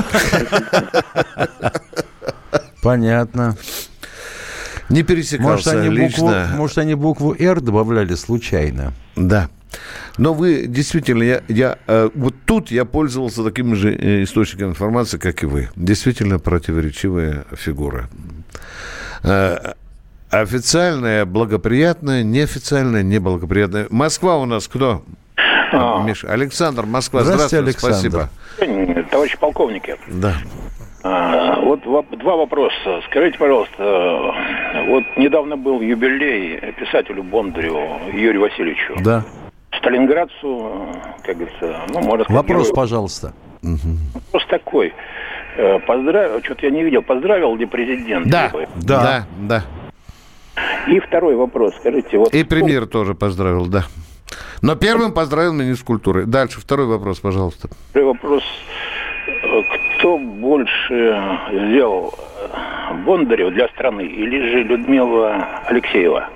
Понятно. Не пересекался Может, они букву, лично. может, они букву «Р» добавляли случайно. Да. Но вы действительно, я, я, э, вот тут я пользовался таким же э, источником информации, как и вы. Действительно противоречивая фигура. Э, официальная, благоприятная, неофициальная, неблагоприятная. Москва у нас кто? А. Миша, Александр, Москва. Здравствуйте, Здравствуйте, Александр. спасибо. Товарищи полковники, Да. а, вот во- два вопроса. Скажите, пожалуйста, вот недавно был юбилей писателю Бондарю Юрию Васильевичу. Да. Сталинградцу, как говорится, ну, можно сказать... Вопрос, герою. пожалуйста. Вопрос такой. Поздравил, что-то я не видел, поздравил ли президент? Да, его? да, да. И второй вопрос, скажите. Вот... И премьер тоже поздравил, да. Но первым поздравил министр культуры. Дальше, второй вопрос, пожалуйста. Второй вопрос. Кто больше сделал Бондарев для страны или же Людмила Алексеева?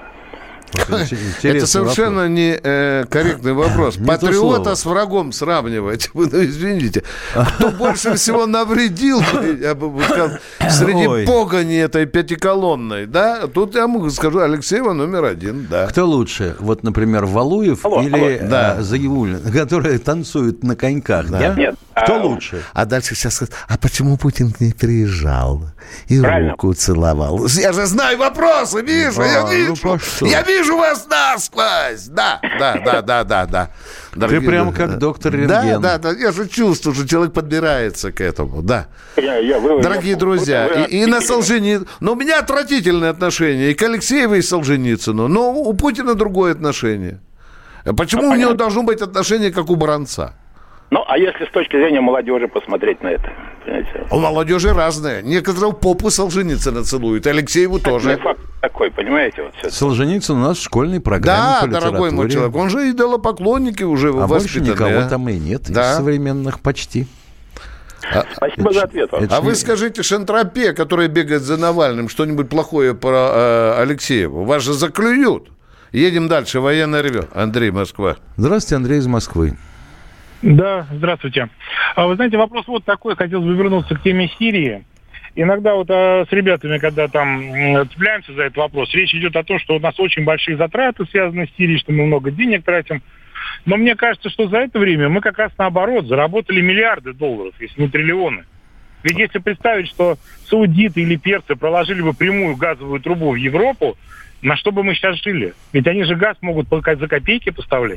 Это совершенно не э, корректный вопрос. Не патриота с врагом сравнивать. Вы ну, извините. Кто больше всего навредил, я бы сказал, среди Ой. погони этой пятиколонной, да? Тут я могу скажу, Алексеева номер один, да. Кто лучше? Вот, например, Валуев алло, или алло. Да. А, Загибуллин, которые танцуют на коньках, да? да? Нет. Кто а, лучше? А дальше сейчас скажут, а почему Путин не приезжал и Правильно. руку целовал? Я же знаю вопросы, Миша, а, я вижу. Ну, я вижу вас насквозь. Да, да, да, да, да, да. Дорогие, ты прям как доктор рентген. Да, да, да. Я же чувствую, что человек подбирается к этому. Да. Я, я, вы, Дорогие я, друзья, вы, вы, и, и на Солженицына. Но у меня отвратительное отношение и к Алексееву, и к Солженицыну. Но у Путина другое отношение. Почему ну, у него должно быть отношение, как у Баранца? Ну, а если с точки зрения молодежи посмотреть на это? Понимаете? У молодежи разное. Некоторые попу Солженицына целуют, Алексееву тоже. Факт такой, понимаете? Вот Солженицын у нас в школьной программе да, по литературе. Дорогой мой человек, он же идолопоклонники уже а воспитанные. А больше никого там и нет, да. из современных почти. А, Спасибо это, за ответ. А вы скажите Шантропе, который бегает за Навальным, что-нибудь плохое про э, Алексеева. Вас же заклюют. Едем дальше. Военное ревю. Андрей, Москва. Здравствуйте, Андрей из Москвы. Да, здравствуйте. Вы знаете, вопрос вот такой. Хотелось бы вернуться к теме Сирии. Иногда вот а, с ребятами, когда там цепляемся за этот вопрос, речь идет о том, что у нас очень большие затраты связаны с Сирией, что мы много денег тратим. Но мне кажется, что за это время мы как раз наоборот заработали миллиарды долларов, если не триллионы. Ведь если представить, что саудиты или перцы проложили бы прямую газовую трубу в Европу, на что бы мы сейчас жили? Ведь они же газ могут за копейки поставлять.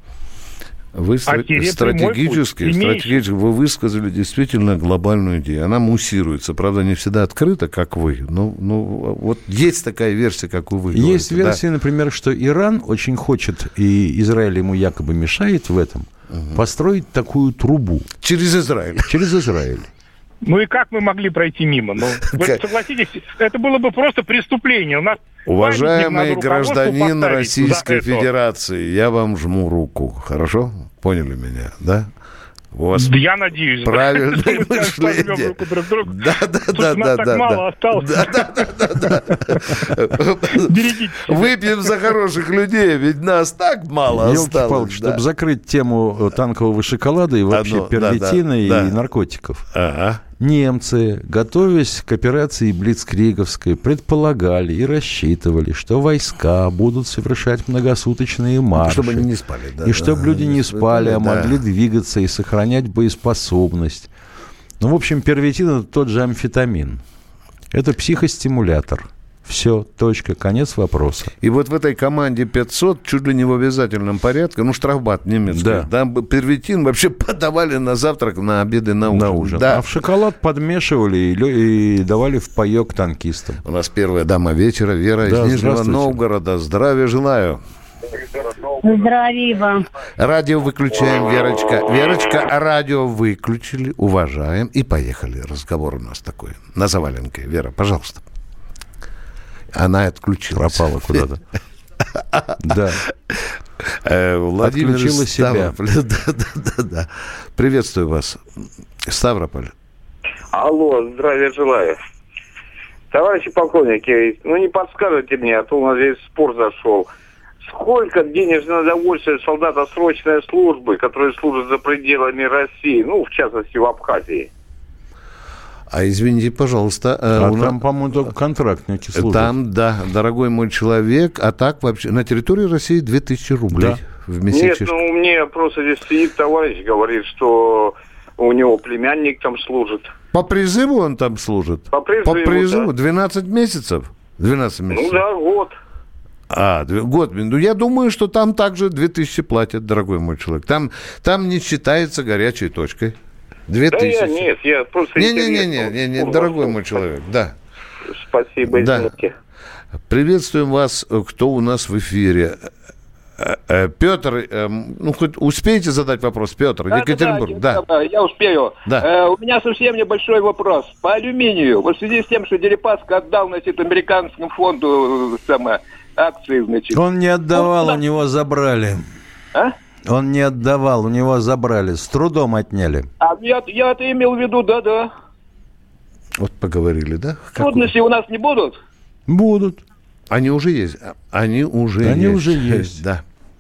Вы а стратегически, стратегически вы высказали действительно глобальную идею. Она муссируется, правда, не всегда открыто, как вы. Но, но вот есть такая версия, какую вы говорите. Есть версия, да? Например, что Иран очень хочет, и Израиль ему якобы мешает в этом, угу. построить такую трубу. Через Израиль. Через Израиль. Ну и как мы могли пройти мимо? Ну, вы согласитесь, это было бы просто преступление. У нас уважаемый гражданин Российской Федерации, я вам жму руку. Хорошо? Поняли меня, да? У вас я надеюсь. Правильное мышление. Да, да, да, да, да. Мало осталось. Да, да, да, да. Выпьем за хороших людей, ведь нас так мало осталось. Чтобы закрыть тему танкового шоколада и вообще первитина и наркотиков. Ага. Немцы, готовясь к операции Блицкриговской, предполагали и рассчитывали, что войска будут совершать многосуточные марши. Чтобы они не спали, да. И да, чтобы люди не спали, а могли да. двигаться и сохранять боеспособность. Ну, в общем, первитин – это тот же амфетамин. Это психостимулятор. Все, точка, конец вопроса. И вот в этой команде пятьсот чуть ли не в обязательном порядке, ну, штрафбат немецкий, да. там первитин вообще подавали на завтрак, на обед и на ужин. На ужин. Да. А в шоколад подмешивали и, и давали в паёк танкистам. У нас первая дама вечера, Вера да, из Нижнего Новгорода. Здравия желаю. Здравия вам. Радио выключаем, Верочка. Верочка, радио выключили, уважаем и поехали. Разговор у нас такой. На заваленке. Вера, пожалуйста. Она отключилась. Пропала куда-то. Да. Отключила себя. Да, да, да, да. Приветствую вас. Ставрополь. Алло, здравия желаю. Товарищи полковники, ну не подскажете мне, а то у нас здесь спор зашел. Сколько денежного удовольствия солдата срочной службы, которые служат за пределами России, ну, в частности, в Абхазии? А извините, пожалуйста. А у там, нас... по-моему, только контрактники служат. Там, да, дорогой мой человек. А так вообще на территории России две тысячи рублей да. в месяц. Нет, ну, мне просто здесь сидит товарищ, говорит, что у него племянник там служит. По призыву он там служит? По призыву, По призыву да. двенадцать месяцев? двенадцать месяцев. Ну да, год. А, год. Ну, я думаю, что там также две тысячи платят, дорогой мой человек. Там, там не считается горячей точкой. Две да тысячи. Я, нет, я просто... Не-не-не, дорогой мой человек, да. Спасибо, извините. Да. Приветствуем вас, кто у нас в эфире. Петр, ну, хоть успеете задать вопрос? Петр, да, Екатеринбург. Да, да. да, я успею. Да. Э, у меня совсем небольшой вопрос. По алюминию. Вот в связи с тем, что Дерипаска отдал, значит, американскому фонду самое, акции, значит. Он не отдавал, вот, у него забрали. А? Он не отдавал, у него забрали. С трудом отняли. А я, я это имел в виду, да-да. Вот поговорили, да? Трудности у нас не будут? Будут. Они уже есть. Они уже Они есть. уже есть. Да.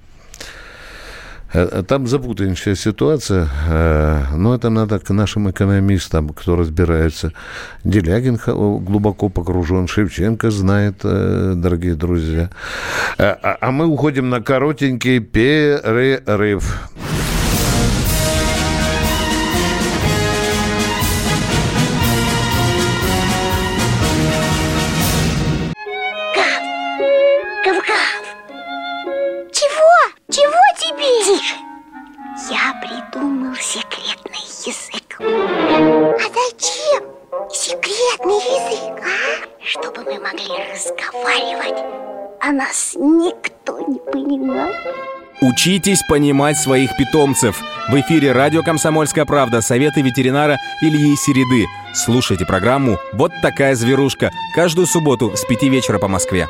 Там запутаннейшая ситуация, но это надо к нашим экономистам, кто разбирается. Делягин глубоко погружен, Шевченко знает, дорогие друзья. А мы уходим на коротенький перерыв. Я придумал секретный язык. А зачем секретный язык, а? Чтобы мы могли разговаривать, а нас никто не понимал. Учитесь понимать своих питомцев. В эфире радио «Комсомольская правда». Советы ветеринара Ильи Середы. Слушайте программу «Вот такая зверушка» каждую субботу с пяти вечера по Москве.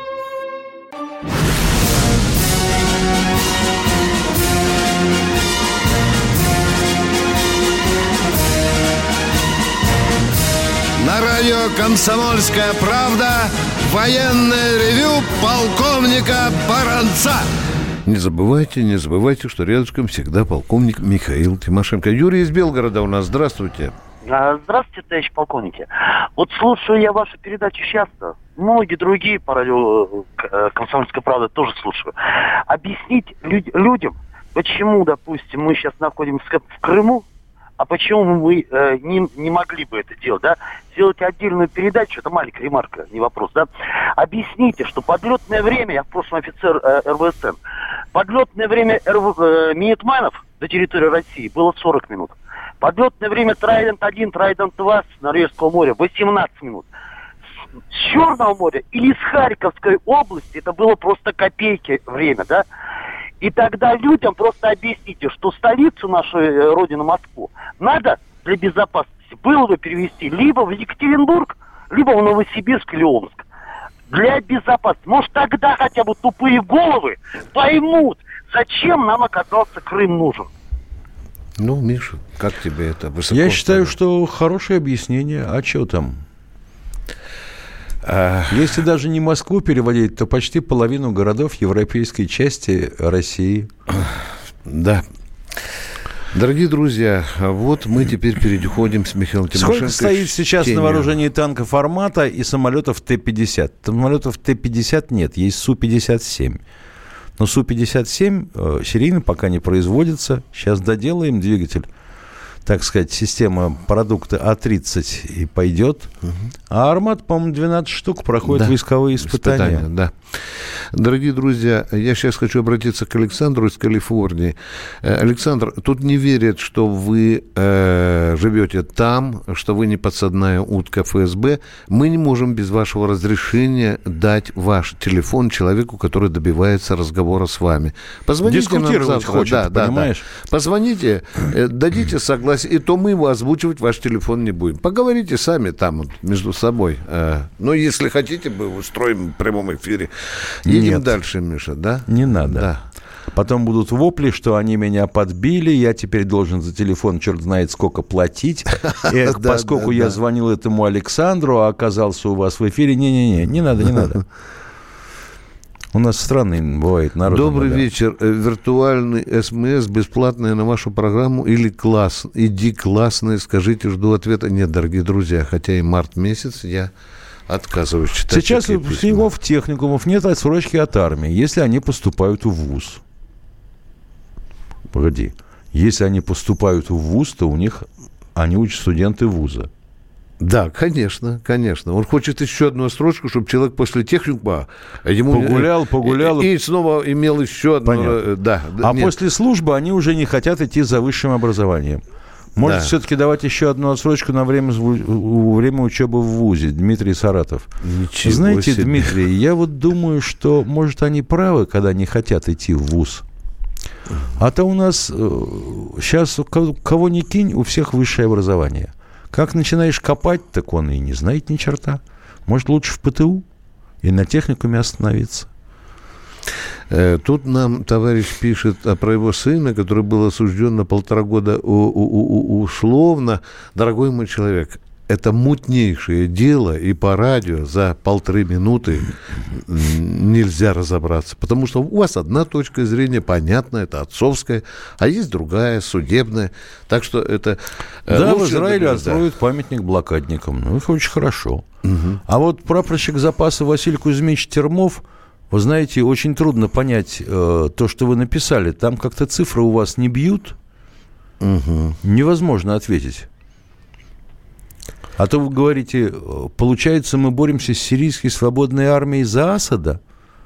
На радио «Комсомольская правда» военное ревю полковника Баранца. Не забывайте, не забывайте, что рядышком всегда полковник Михаил Тимошенко. Юрий из Белгорода у нас. Здравствуйте. Здравствуйте, товарищ полковники. Вот слушаю я вашу передачу часто. Многие другие по радио «Комсомольская правда» тоже слушаю. Объяснить люд- людям, почему, допустим, мы сейчас находимся в Крыму, а почему мы э, не, не могли бы это делать, да? Сделать отдельную передачу, это маленькая ремарка, не вопрос, да? Объясните, что подлетное время, я в прошлом офицер э, эр вэ эс эн, подлетное время эр вэ, э, Минитманов до территории России было сорок минут. Подлетное время Трайдент один, Трайдент два с Норвежского моря восемнадцать минут. С, с Черного моря или с Харьковской области это было просто копейки время, да? И тогда людям просто объясните, что столицу нашей родины, Москву, надо для безопасности было бы перевести либо в Екатеринбург, либо в Новосибирск или Омск. Для безопасности. Может, тогда хотя бы тупые головы поймут, зачем нам оказался Крым нужен. Ну, Миша, как тебе это? Высоко Я считаю, ставить? что хорошее объяснение. А что там? Если даже не Москву переводить, то почти половину городов европейской части России. Да. Дорогие друзья, вот мы теперь переходим с Михаилом Тимошенко. Сколько стоит сейчас на вооружении танков «Армата» и самолетов Т пятьдесят? Самолетов Т пятьдесят нет, есть Су пятьдесят семь. Но Су пятьдесят семь э, серийно пока не производится. Сейчас доделаем двигатель. Так сказать, система продукта А тридцать и пойдет. Угу. А «Армат», по-моему, двенадцать штук проходит да. войсковые испытания. испытания. Да. Дорогие друзья, я сейчас хочу обратиться к Александру из Калифорнии. Александр, тут не верят, что вы э, живете там, что вы не подсадная утка эф эс бэ. Мы не можем без вашего разрешения дать ваш телефон человеку, который добивается разговора с вами. Позвоните нам завтра. Хочет, да, да, понимаешь? Да. Позвоните, э, дадите согласие, и то мы его озвучивать ваш телефон не будем. Поговорите сами там вот, между собой. Э, ну, если хотите, мы устроим в прямом эфире. Едем Нет. дальше, Миша, да? Не надо. Да. Потом будут вопли, что они меня подбили, я теперь должен за телефон черт знает сколько платить. И поскольку я звонил этому Александру, а оказался у вас в эфире, не-не-не, не надо, не надо. У нас странный бывает народ. Добрый вечер. Виртуальный эс эм эс бесплатный на вашу программу или класс? Иди классный, скажите, жду ответа. Нет, дорогие друзья, хотя и март месяц, я отказываюсь читать. Сейчас у выпускников техникумов нет отсрочки от армии, если они поступают в вуз. Погоди. Если они поступают в вуз, то у них они учат студенты вуза. Да, конечно, конечно. Он хочет еще одну строчку, чтобы человек после техникума ему погулял, погулял и, и снова имел еще одну. Понятно. Да. А нет. после службы они уже не хотят идти за высшим образованием. Может, да. все-таки давать еще одну отсрочку на время, время учебы в вузе. Дмитрий Саратов. Ничего Знаете, себе. Дмитрий, я вот думаю, что, может, они правы, когда не хотят идти в вуз. А то у нас сейчас кого ни кинь, у всех высшее образование. Как начинаешь копать, так он и не знает ни черта. Может, лучше в ПТУ и на техникуме остановиться. Тут нам товарищ пишет про его сына, который был осужден на полтора года условно. Дорогой мой человек, это мутнейшее дело, и по радио за полторы минуты нельзя разобраться, потому что у вас одна точка зрения, понятно, это отцовская, а есть другая, судебная. Так что это... Да, в Израиле отстроят памятник блокадникам. Ну, это очень хорошо. Угу. А вот прапорщик запаса Василий Кузьмич Термов, вы знаете, очень трудно понять э, то, что вы написали. Там как-то цифры у вас не бьют. Угу. Невозможно ответить. А то вы говорите, получается, мы боремся с сирийской свободной армией за Асада?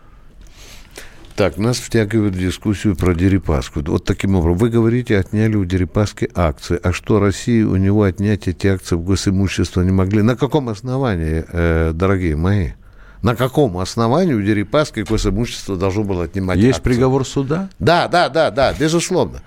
Так, нас втягивают в дискуссию про Дерипаску. Вот таким образом. Вы говорите, отняли у Дерипаски акции. А что, Россия у него отнять эти акции в госимущество не могли? На каком основании, э, дорогие мои? На каком основании у Дерипаски госимущество должно было отнимать Есть акции? Приговор суда? Да, да, да, да, безусловно.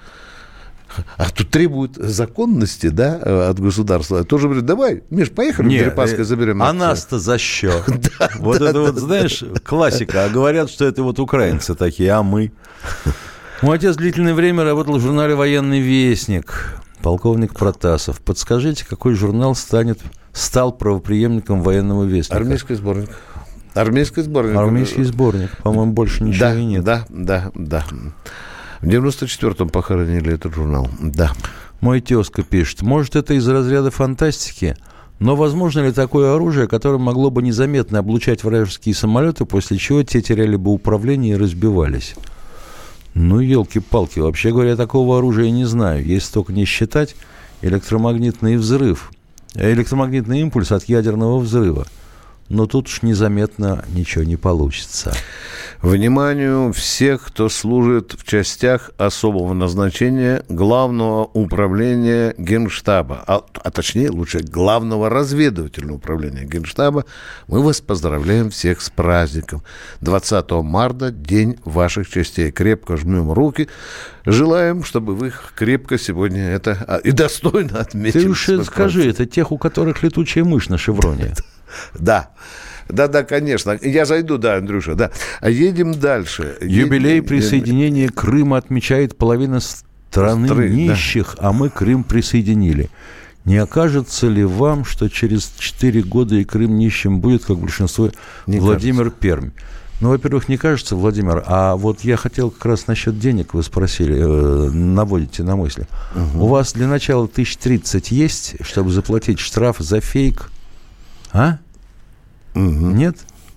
А тут требуют законности, да, от государства. Тоже говорят, давай, Миш, поехали, Нет, Дерипаской заберем акции. А нас-то за счет. Вот это вот, знаешь, классика. А говорят, что это вот украинцы такие, а мы. Мой отец длительное время работал в журнале «Военный вестник». Полковник Протасов. Подскажите, какой журнал станет, стал правопреемником «Военного вестника»? Армейский сборник. Армейский сборник. Армейский сборник. По-моему, больше ничего да, и нет. Да, да, да. В девяносто четвёртом похоронили этот журнал, да. Мой тезка пишет, может, это из разряда фантастики, но возможно ли такое оружие, которое могло бы незаметно облучать вражеские самолеты, после чего те теряли бы управление и разбивались? Ну, елки-палки, вообще говоря, такого оружия не знаю, если только не считать электромагнитный взрыв, электромагнитный импульс от ядерного взрыва. Но тут уж незаметно ничего не получится. Вниманию всех, кто служит в частях особого назначения Главного управления Генштаба, а, а точнее, лучше, Главного разведывательного управления Генштаба, мы вас поздравляем всех с праздником. двадцатого марта, день ваших частей. Крепко жмем руки. Желаем, чтобы вы крепко сегодня это и достойно отметили. Ты уж скажи, это тех, у которых летучая мышь на шевроне. Да, да, да, конечно. Я зайду, да, Андрюша, да. А едем дальше. Юбилей Едем... присоединения Крыма отмечает половина страны Стры, нищих, да. А мы Крым присоединили. Не окажется ли вам, что через четыре года и Крым нищим будет, как большинство, не Владимир кажется. Пермь? Ну, во-первых, не кажется, Владимир, а вот я хотел как раз насчет денег, вы спросили, э, наводите на мысли. Угу. У вас для начала тысяч тридцать есть, чтобы заплатить штраф за фейк? А? Угу. Нет?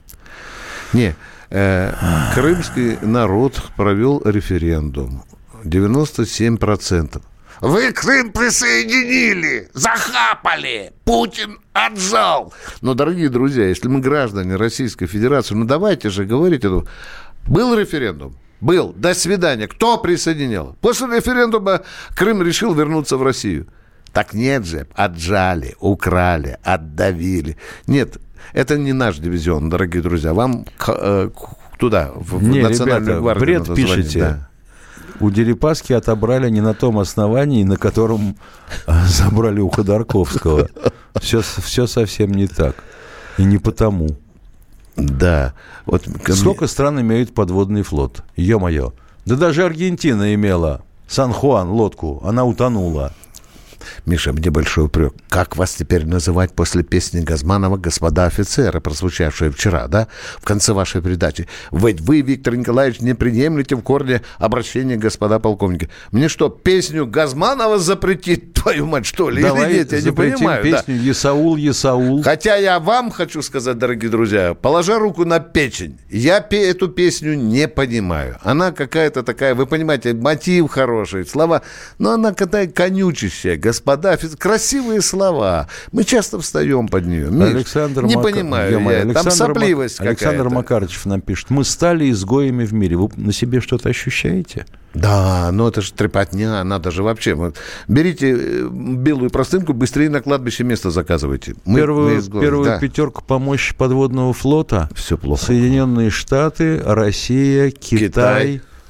Не. Э, крымский народ провел референдум. девяносто семь процентов. Вы Крым присоединили, захапали, Путин отжал. Но, дорогие друзья, если мы граждане Российской Федерации, ну давайте же говорить это. Был референдум? Был. До свидания. Кто присоединял? После референдума Крым решил вернуться в Россию. Так нет же, отжали, украли, отдавили. Нет, это не наш дивизион, дорогие друзья. Вам э, туда, в, не, в Национальную ребята, гвардию бред надо пишете. Звонить, да. У Дерипаски отобрали не на том основании, на котором забрали у Ходорковского. Все, все совсем не так. И не потому. Да. Вот сколько мне... стран имеют подводный флот? Ё-моё. Да даже Аргентина имела Сан-Хуан лодку. Она утонула. Миша, мне большой упрек. Как вас теперь называть после песни Газманова «Господа офицеры», прозвучавшей вчера, да, в конце вашей передачи? Ведь вы, Виктор Николаевич, не приемлете в корне обращение «Господа полковники». Мне что, песню Газманова запретить, твою мать, что ли? Давай или нет? Я не понимаю. Песню да. «Есаул, Есаул». Хотя я вам хочу сказать, дорогие друзья, положа руку на печень, я пе- эту песню не понимаю. Она какая-то такая, вы понимаете, мотив хороший, слова, но она какая-то конючащая. Господа, красивые слова. Мы часто встаем под нее. Миш, Александр не Мак... понимаю. Я, я, Александр там сопливость Мак... какая-то. Александр Макарычев нам пишет. Мы стали изгоями в мире. Вы на себе что-то ощущаете? Да, но это же трепотня. Надо же вообще. Вот, берите белую простынку, быстрее на кладбище место заказывайте. Мы, первую мы первую да. пятерку по мощи подводного флота. Все плохо. Соединенные Штаты, Россия, Китай. Китай.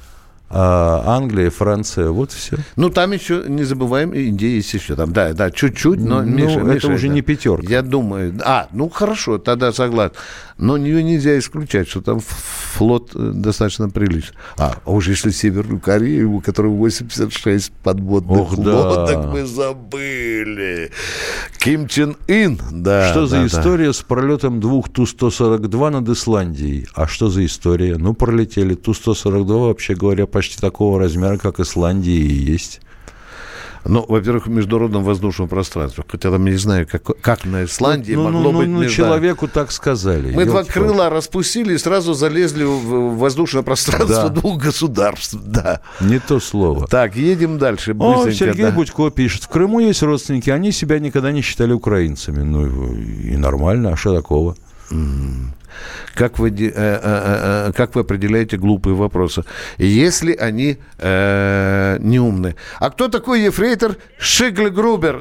А Англия, Франция, вот все. Ну, там еще, не забываем, Индия есть еще. Там, да, да, чуть-чуть, но, ну, Миша, это Миша, уже да, не пятерка. Я думаю, а, ну, хорошо, тогда согласен. Но ее нельзя исключать, что там флот достаточно приличный. А, а уж если Северную Корею, у которой восемьдесят шесть подводных Ох, лодок, да. мы забыли. Ким Чен Ын, да. Что за да, история да. с пролетом двух Ту сто сорок два над Исландией? А что за история? Ну, пролетели. Ту сто сорок два, вообще говоря, почти такого размера, как Исландия и есть. Ну, во-первых, в международном воздушном пространстве. Хотя там, я не знаю, как, как на Исландии ну, могло ну, быть... Ну, между... человеку так сказали. Мы два Ёлки-палки. крыла распустили и сразу залезли в воздушное пространство Да. двух государств. Да. Не то слово. Так, едем дальше. О, Сергей да. Будько пишет. В Крыму есть родственники, они себя никогда не считали украинцами. Ну, и нормально, а что такого? Как вы, э, э, э, как вы определяете глупые вопросы, если они э, неумные? А кто такой ефрейтор Шигль-Грубер?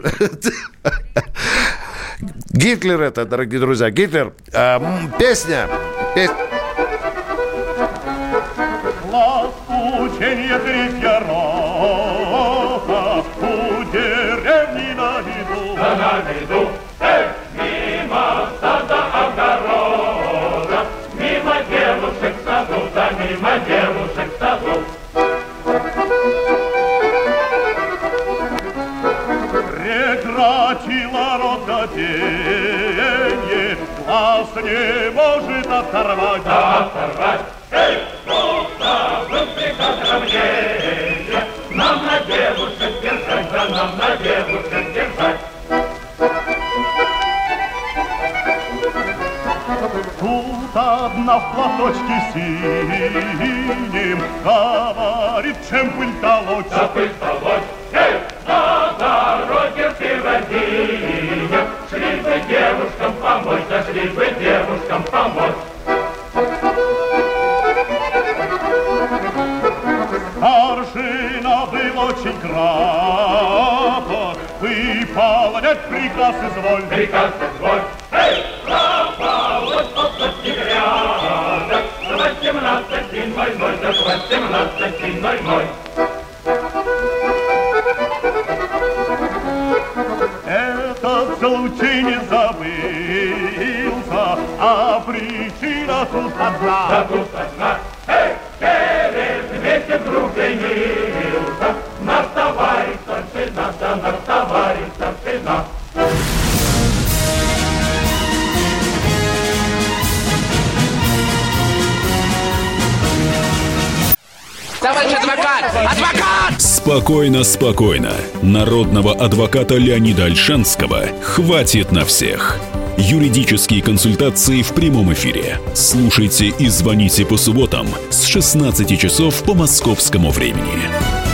Гитлер это, дорогие друзья, Гитлер. Э, песня. Песня. Учение третья рота у деревни на виду. Да на виду, эх, мимо стада огорода, мимо девушек в саду, да мимо девушек в саду. Прекратила рота пение, глаз не может оторвать, да оторвать. Эй, был приказ равнения, нам на девушек держать, да нам на девушек держать. Тут одна в платочке синим говорит, чем пыль толочь. Да пыль толочь, эй, на дороге в Пирогине шли бы девушкам помочь, да шли бы девушкам помочь. Старшина был очень краток, выполнять приказ изволь. Приказ изволь. Эй, пропалось полсотни грядок, с восемнадцати ноль-ноль до восемнадцати ноль-ноль. Этот случай не забылся, а причина тут одна. Да тут одна. Эй, через месяц вдруг женился наш товарищ старшина, да наш товарищ старшина. Товарищ адвокат! Адвокат! Спокойно, спокойно. Народного адвоката Леонида Ольшанского хватит на всех. Юридические консультации в прямом эфире. Слушайте и звоните по субботам с шестнадцати часов по московскому времени.